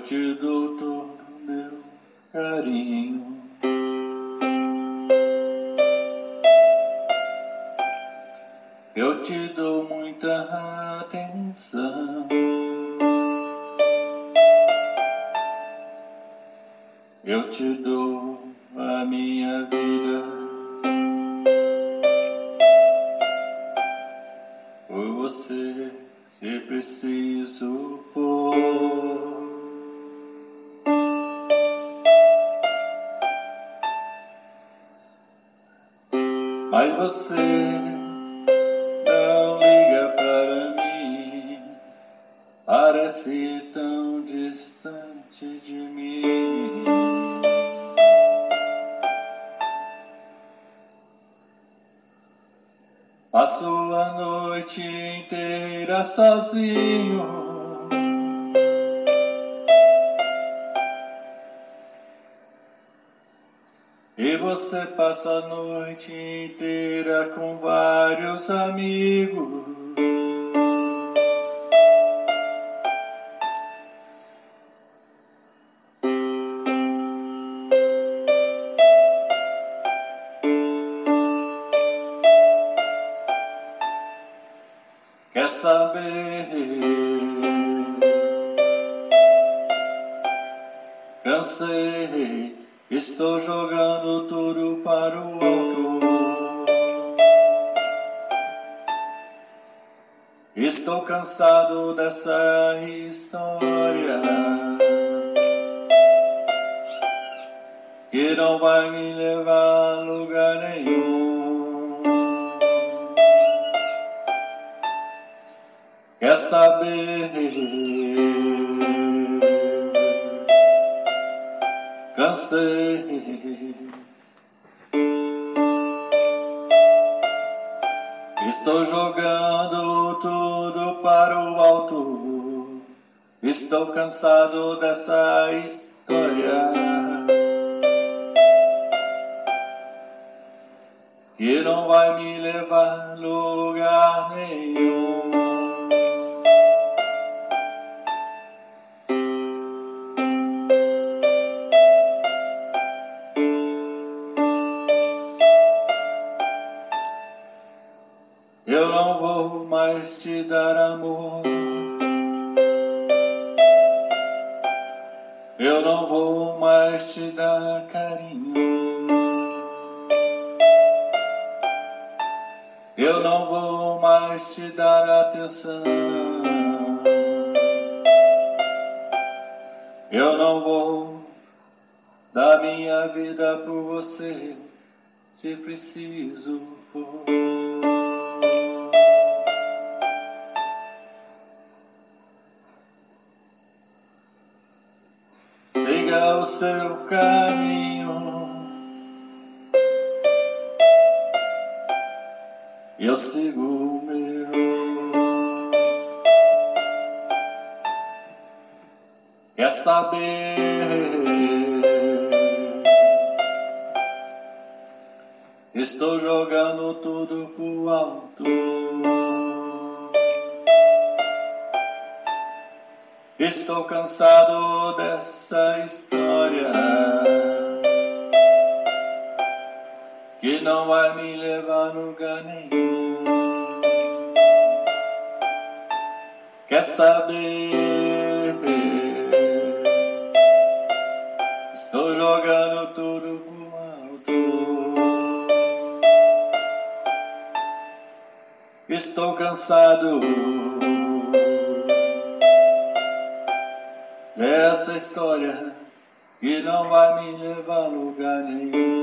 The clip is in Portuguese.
te dou todo meu carinho. Eu te dou muita atenção. Eu te dou a minha vida. Por você, se preciso for. Mas você não liga para mim, parece tão distante de mim. Passo a noite inteira sozinho. E você passa a noite inteira com vários amigos. Quer saber? Cansei, estou jogando tudo para o alto. Estou cansado dessa história que não vai me levar a lugar nenhum. Quer saber? Cansei. Estou jogando tudo para o alto. Estou cansado dessa história que não vai me levar a lugar nenhum. Eu não vou mais te dar amor. Eu não vou mais te dar carinho. Eu não vou mais te dar atenção. Eu não vou dar minha vida por você, se preciso for. Siga o seu caminho, eu sigo o meu. Quer saber? Estou jogando tudo pro alto. Estou cansado dessa história que não vai me levar a lugar nenhum. Quer saber? Estou jogando tudo pro alto. Estou cansado dessa história que não vai me levar a lugar nenhum.